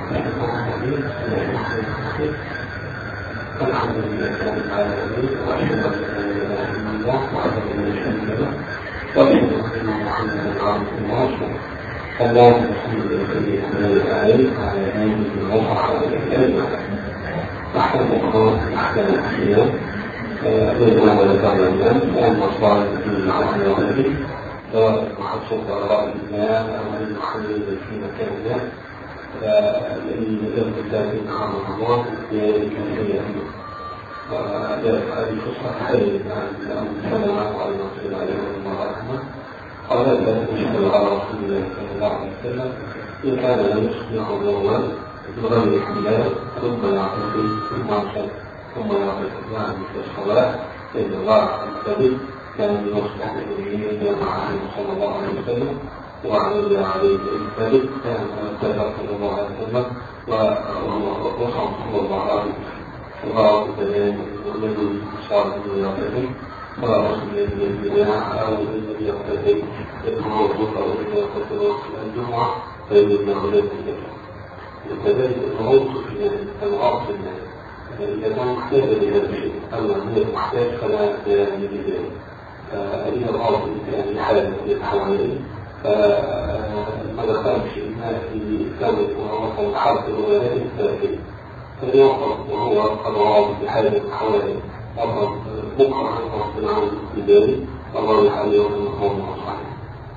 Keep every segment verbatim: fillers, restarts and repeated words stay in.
الحمد لله رب العالمين وأشهد أن لا إله إلا الله وحده لا شريك له وأشهد أن محمدا عبده ورسوله اللهم صل وسلم عليه وعلى آله وصحبه أجمعين. أحسن القول أحسن الأحيان بينما ذكرنا الآن فأن الصالح في العقل والنبي سواء المحصول على الإمام أو المحلل في مكانه فالذي يدرك الذاتين عام الله بكيفية وذلك هذه قصة خير عن سلمة وعلى رسول الله عليه وسلم قال ذلك يشهد على رسول الله صلى الله عليه وسلم إن كان لا يصبح يوما بغير احتلال ثم يعتقد ثم يصلي ثم يعتقد يعني في الصلاة فإن الله الكبير كان يصبح به مع صلى الله عليه وسلم وعمل عليه الثالث كان اتبع صلى الله عليه وسلم ووصل صلى الله عليه وسلم وغرض البيان الذي صار به يعتقد ورسول البداع أو الذي يقتدي هو الظهر أو الذي يقتدي الجمعة فيجب له ذلك وكذلك الغوص في الغوص إذا كان محتاج لهذا الشيء أما هو محتاج فلا يجب ذلك فإذا الغوص يعني حالة يتحول فما دخلش ما في كامل ووصل حرف الولايات الثلاثين فليوصل وهو قد وضع بحالة حوالي أفضل بكرة عن ربنا عن الإداري الله يحل يوم المقام والصحيح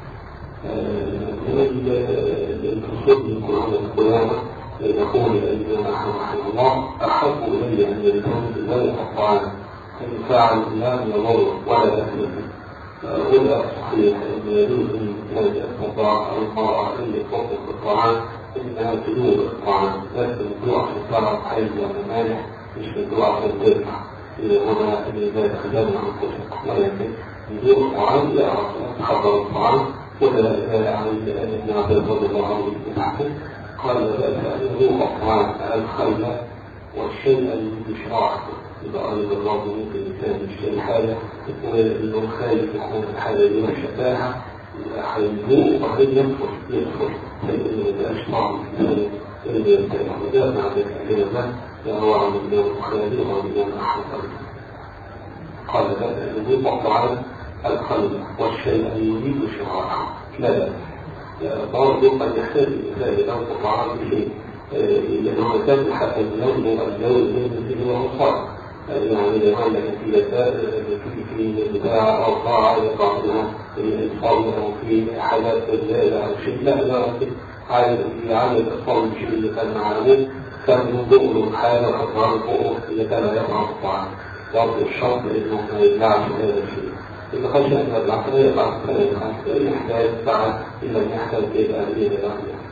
الفصول يكون عن القيامة يقول الإمام أحمد رحمه الله أحب إلي أن يكون ذلك الطعام أن فاعل لا يضر ولا يأثم ولا صحيح أن يجوز أن كانت الطعام أو المرأة التي تطلق الطعام إنها تدور الطعام لكن تدور في الطعام حيث ومالح مش تدور في الدفع إذا هنا ذلك خلال عن ولكن يدور الطعام لا تحضر الطعام ولا يزال عليه أن ابن رضي الله عنه بتحته قال ذلك أن يذوق الطعام الخل والشيء الذي يشرعه إذا أريد الله ممكن كان الشيء حاجة إنه خالف يكون الحاجة اللي شباها حيذوق وحيد يدخل يدخل فإنه يبقاش طعم اللي يرتاح وده مع ذلك الكلمة هو عن الإمام البخاري وعن الإمام أحمد قال ذلك يذوق الطعام الخل والشيء الذي يريد شرعه لا لا برضه قد يحتاج الإنسان إلى الطعام بشيء لأنه كان حتى اللون والجو الذي هو مصاب يعني لأن النتيجة في البتاع أو طاعة يقع منها الإنصاب أو في حالات أو شيء لا لا عالم في عالم الأطفال الشيء اللي كان معلوم كان ينظر له حالة وحضار فوق إذا كان يقع الطعام برضه الشرط لأنه ما يمنعش هذا الشيء إذا خشى أن العقلية العقلية العقلية يحتاج بعد إلا أن يحتاج إلى أهلية العقلية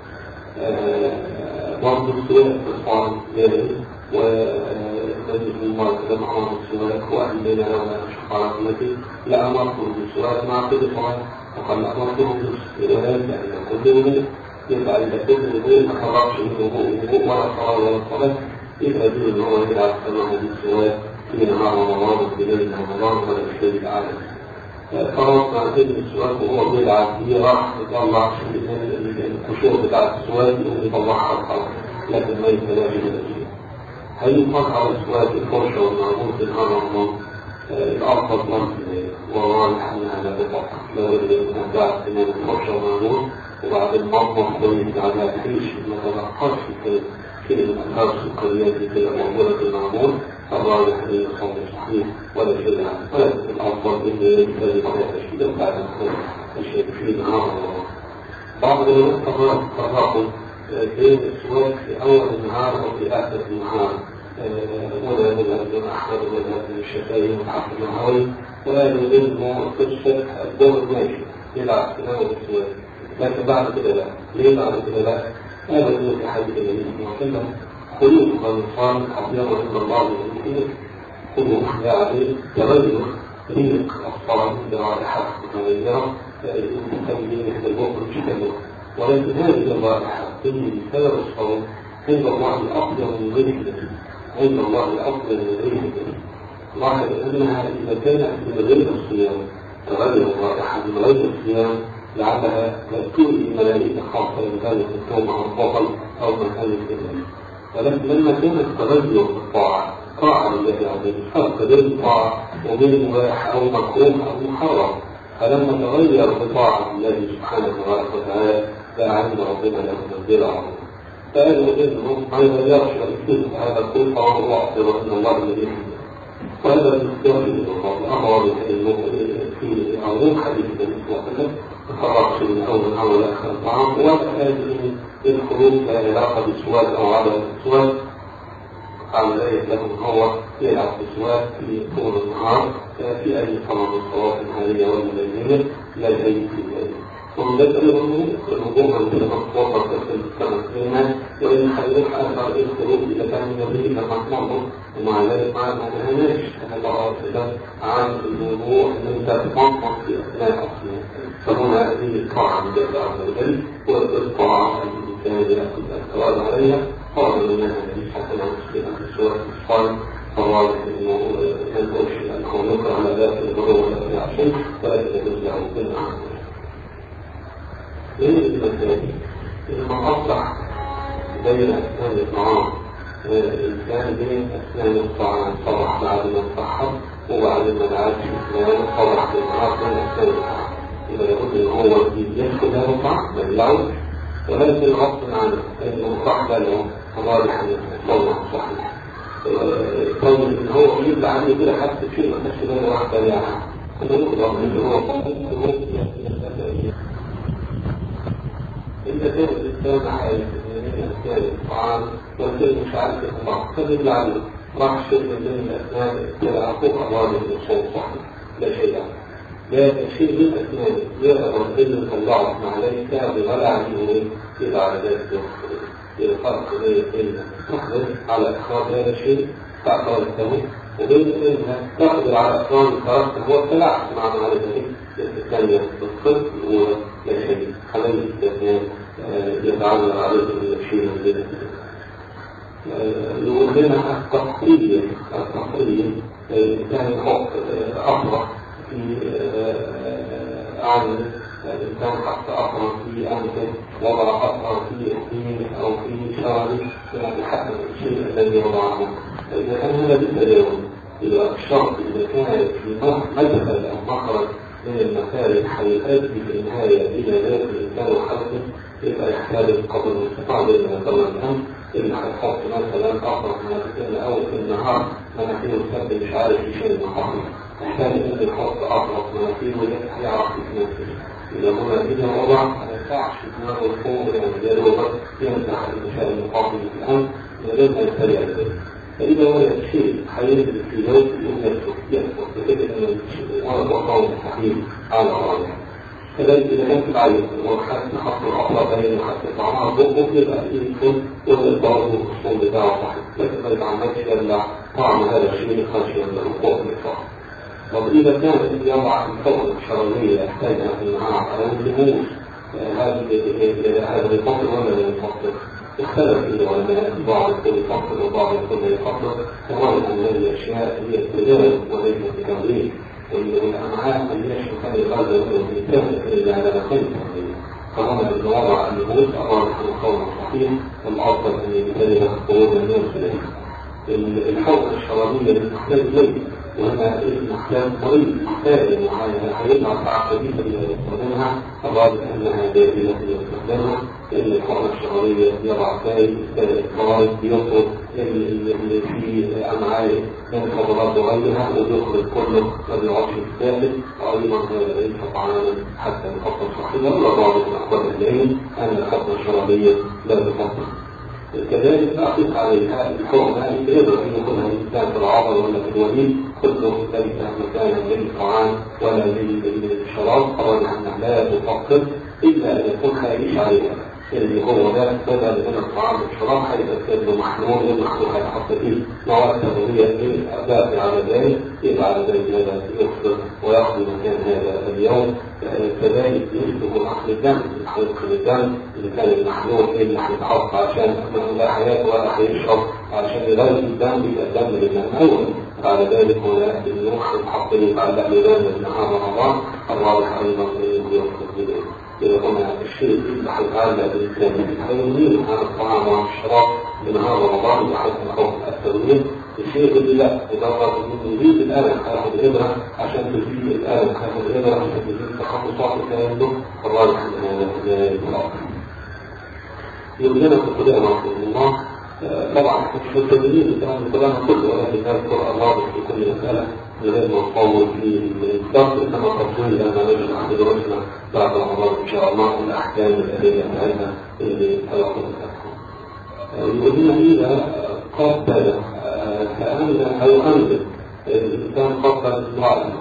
برضه السؤال في الطعام جاهز وذلك المرض لما أمر السؤال وأهل لنا لولا شقارة التي لا أمرته بالسؤال مع كل صلاة وقال أمرته بالسؤال لأن كل منه يبقى إذا كل منه ما خرجش منه ولا صلاة ولا صلاة يبقى دين أن هو يلعب سماها بالسؤال في نهار رمضان وبليل رمضان ولا بشيء العالم فرص عن كلمة السؤال وهو بيلعب فيه راح يطلع الكشور بتاع السؤال يقوم يطلعها الخلق لكن ما يتلاقي من الشيء هيطلق على السؤال في الفرشة والمعمول في نهار رمضان الأفضل منزل ورايح منها لا تطلق لو يتنبع سنين الفرشة والمعمول وبعد المطبخ بيت على الحيش ما تلقاش في كلمة أثار السكريات في المعمولة في المعمول الراجح لي صوم صحيح ولا شيء عنه ولكن الأفضل إن يجب تشكيلا بعد الشيء في نهار رمضان بعض الناس تفاقم بين السواك في أول النهار أو في آخر النهار ولا يذهب من أحمد ولا من الشفاية والحق النهاري ولا يذهب من قصة الدور ماشي يلعب تناول السواك لكن بعد كده لا ليه بعد كده لا هذا هو في حديث النبي صلى الله عليه وسلم خلوق الإنسان أبيض عند الله والمسلمين خلوق يعني تغير ريق الصلاة برائحة متغيرة تسميه إحدى الوقت الشتوى ولكن هذه الرائحة تجري بسبب الصوم عند الله الأفضل من غير كده عند الله الأفضل من غير كده لاحظ أنها إذا كانت من غير الصيام تغير الرائحة من غير الصيام لعلها تؤتي ملائكة خاصة لمكان الثوم أو البطل أو مكان الكلام. ولكن لما كانت تغير الطاعة طاعة لله عز وجل فرق بين طاعة وبين مباح أو مكروه أو محرم، فلما تغير بطاعة الله سبحانه وتعالى لا عند ربنا له منزلة عظيمة. فقالوا إنه ما يغيرش الاسم هذا كل طاعة الله وإن الله الذي يحمله. وهذا الاختيار في الله أمر في عظيم حديث النبي صلى الله عليه وسلم تفرق من أول أول آخر الطعام، وهذه الخروج لا علاقة بالسؤال أو عدم السؤال عملية له هو يلعب بالسؤال في طول النهار في أي صلاة من الصلاة النهارية والليلية لا أي في ذلك. ومن ذلك الهجوم عن تلك الصورة في السنة وإن حيث أثر الخروج إلى كان يبيه لما تنظر ومع ذلك ما نهناش هذا أصلا عن الموضوع أن أنت تنظر في أثناء أصلا. فهنا هذه الطاعة من الله عز وجل والطاعة التي يأخذ الثواب عليها قال لنا النبي حسنا مسلما في سورة الصالح فواضح أنه لن أرشد أنه يقرأ على ذات الغروب ولا في عشر ولكن يجوز له كل عام. من المسائل لما أصلح بين أسنان الطعام الإنسان بين أسنان الطعام صلح بعد ما صحب وبعد ما العاش الإسلام صلح بالنهار بين أسنان الطعام، إذا يقول إن هو يدخل هذا الطعام بلعه ولكن غصب عنه إنه صح له واضح أن يتصلح صحيح. طيب إن هو يبلع عني كده حتى شيء ما تشبه له واحد بلعها أنه يقول إن هو إذا كان الإنسان عايز من أسنان الطعام وكان مش عارف يطلع فبيبلع عنه راح شيء من الأسنان يلعى فوق أمام الصوت صحيح لا شيء عنه. لا شيء من أسنان يقدر أن يطلعه مع ذلك بغلع عنه إذا على ذلك الفرق بين تقدر على إخراج هذا الشيء فأخرجته وبين أنها تقدر على إخراج الفرق هو التلعب مع ذلك الثانية بالصدق ولا شيء خلال الاستثناء يتعلق عليه الشيء من ذلك. نقول لنا التقليد التقليد كان يحط أفرح في أعلى الإنسان حتى أفرح في أنفه وضع أفرح في أثنين أو في شعره يعني حسب الشيء الذي وضعه. إذا كان هذا بالتداول إذا الشرط إذا كان في مدخل أو مخرج من المسائل حيث في النهاية إلى ذلك الإنسان وحركه يبقى يحتاج القدر والاستطاع بين طبعا الأمر اللي هيحط مثلا أفرح من أو في النهار مناخيره السبب مش عارف في شيء محرم يحتاج أن يحط أفرح مناخيره يعرف في نفسه. إذا هنا إذا وضع ما ينفعش في دماغه الفوق يعني ده هو يمسح المشاعر المقابل في الأمر من غير ما يتبع ذلك. فإذا وجد شيء حينزل في ذلك يمسك يحفظ بكده أن ورد وقوم التحليل على الراجح. كذلك إذا كان في العين وحتى حط الأطراف بين وحتى طعمها بقه يبقى يمكن يوجد بعض الخصوم بتاعه صحيح لكن ما يتعمدش يبلع طعم هذا الشيء خشية من الوقوع من الفقر. وإذا كان يضع الفقر الشرعية يحتاجها في النهار أو النموذج هذا الفقر ولا لا الفقر اختلف إذا ولا بعض يكون يفكر وبعض يكون يفكر سواء أن هذه الأشياء هي ابتداء وليس تكاملين والأمعاء من يشرح هذه الغازة والإنسان إلا على خير فهنا بالوضع أن يقول أراد عن القول الصحيح والأفضل أن يبتدئ خروج الناس إليه. الحوض الشرابية للمحتاج إليه وهنا المحتاج مريض محتاج معايا حيثنا صعب جديدة يستخدمها أراد أنها دائرة يستخدمها لأن الحوض الشرابية يضع فاي مريض يطرد اللي فيه أمعاء من فضلات وغيرها ويخرج كله ويعطي الثالث وأيضا هذا ليس طعاما حتى الخطة الصحية ولا بعض الأخبار الليل أن الخطة الشرابية لا تفضل. كذلك أقف عليها الحكم هذه يقدر أن يكون الإنسان في العضل ولا في الوليد كله ذلك مكانا للطعام ولا للشراب أراد أنها لا تفكر إلا أن يكون خارج عليها اللي هو ده بدل من الطعام والشراب هيبقى له محلول والمحلول هيتحط فيه مواد تغذية للأباء على ذلك يبقى على ذلك هذا يفطر ويأخذ مكان هذا اليوم. كذلك يشبه أخذ الدم يدخل الدم اللي كان المحلول اللي هيتحط عشان لا حياة ولا هيشرب عشان يغذي الدم يبقى الدم للماء أول. على ذلك هنا النوح يتحط يتعلق لذلك النهار رمضان الواضح أيضا يفطر بذلك. هنا الشيء يصبح الغالة بالإنسان الحيواني هذا الطعام والشراب بنهار رمضان وحسن خوف التدوين. الشيء اللي لا يضرب منه يزيد الألم هاخد الإبرة عشان تزيد الألم هاخد الإبرة عشان تزيد تخصصات الكلام ده الراجح للأرض. يبدأنا في القدامى رحمه الله. طبعا مش مستدلين الكلام الكلام كله ولكن نذكر الله في كل مسألة لغير ما نطول في الدرس إنما تفصيل لما نجد عند دروسنا بعد رمضان إن شاء الله الأحكام الآلية بتاعتها اللي سيعطينا. يقول لنا إذا قبل فأمن أو أمن الإنسان قبل امرأته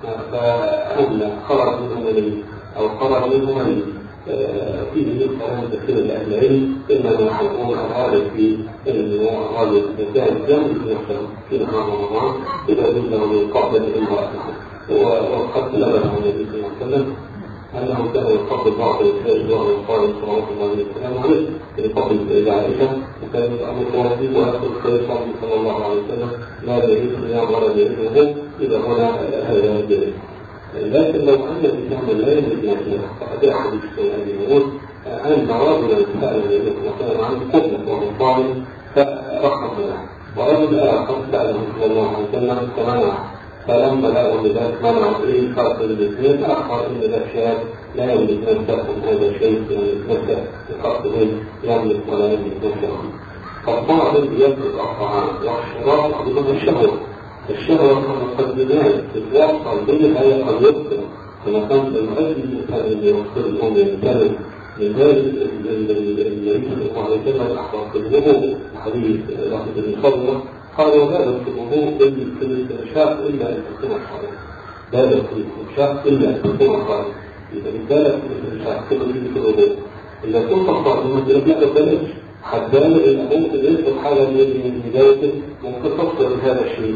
فأمن خرج منه مني أو خرج منه مني فيه كلام كثير لأهل العلم إنما يكون الغالب في الغالب كان جنب نفسه في نهار رمضان إذا جزء من قبل امرأته. وقد ثبت عن النبي صلى الله عليه وسلم أنه كان يقبل بعض الإسلام دعاء القائم صلى الله عليه وسلم يقبل إلى عائشة وكان يتأمر واجب ويأخذ خير صلى الله عليه وسلم لا يريد الصيام ولا يريد الهدى إذا هنا هذا الجلد. لكن لو أن الإنسان لا يملك نفسه فقد يأخذ الشيء يقول أن رجلا سأل النبي صلى الله عليه وسلم عن قبلة وهو صائم فرحم له ورجل آخر سأله صلى الله عليه وسلم فمنع فلما لقوا ان ذلك منع ايه فرق الاثنين اخر ان ذا شاب لا يملك نفسه من هذا الشيء يملك نفسه بخاطر يملك ولا يملك نفسه. فالطاعم يملك الطعام والشراب بدون الشهوه. الشهوه مقدمات تتوصل بينها هي قد يذكر كما كان المؤدي الانسان اللي يوصل الام يمتلك لذلك النبي صلى الله عليه وسلم احضر في الوضوء حديث لحظه المصلى قال ولا في الوضوء في الاستنشاق الا ان تكون صائما. لا في الاستنشاق الا ان تكون صائما. اذا بالك في الاستنشاق كما في الوضوء اذا كنت صائما لا تبالغ حتى ممكن يدخل حاله من بدايه ممكن تفسر هذا الشيء.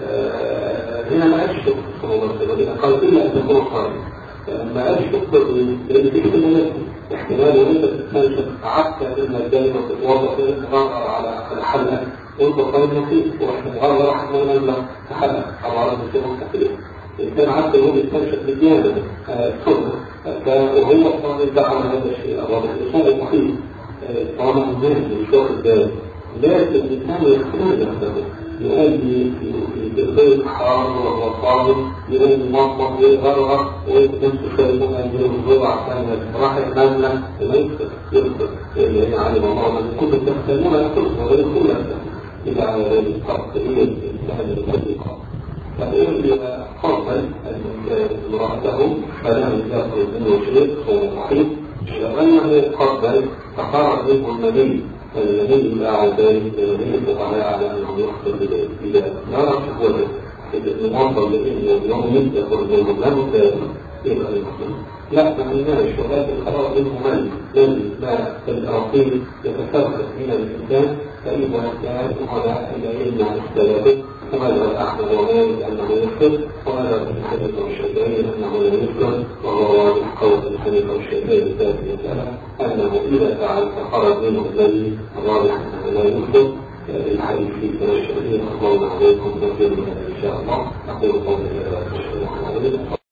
هنا ما اشتق صلى الله عليه وسلم قال الا ان تكون صائما. ما اشتق لان تكتب نفسك احتمال ان انت تستنشق قعدت انك دائما تتوضا تتغير على الحلقه وانت صايم نصيب واحنا راح نعمل تحلق على رأس الشيء مستقيم. الإنسان عبد هو يستنشق بالجانب الصدر وهو صار يدعم هذا الشيء الرابع الإصول المحيط طالما الناس مش واخد باله. لكن الإنسان يختار نفسه يؤدي في تغذية الحرام وهو صائم يؤدي مصمت ويغرغر ويكتب شيئا ينزل الضوء عشان راح يتنزل ما يكتب يكتب يعني علم الله من كل تختلون يكتب وغير كل نفسه إذا على ذلك التقدير هذا التطبيق فإن قبل امرأته فلم يأخذ منه شيء هو محيط لأنه قبل فخرج منه النبي فالنبي لا ذلك النبي استطاع على أنه يخطر بذلك إذا لا رشح وجه إذا المنظر لأنه يوم يخرج منه لم يبقى المسلم لا فعندنا الشباب الخبر منه من لم لا الأرقين يتفرق من الإنسان فإذا كان على العلم عن السلامة فماذا الأحمد ومالك أنه يذكر وماذا الحديث والشيطان أنه لا يذكر وهو واضح قول الحديث والشيطان بذات المسألة أنه إذا فعل فخرج منه الذي واضح أنه لا يذكر الحديث في الشيطان الله عليكم وسلم إن شاء الله أقول قولي هذا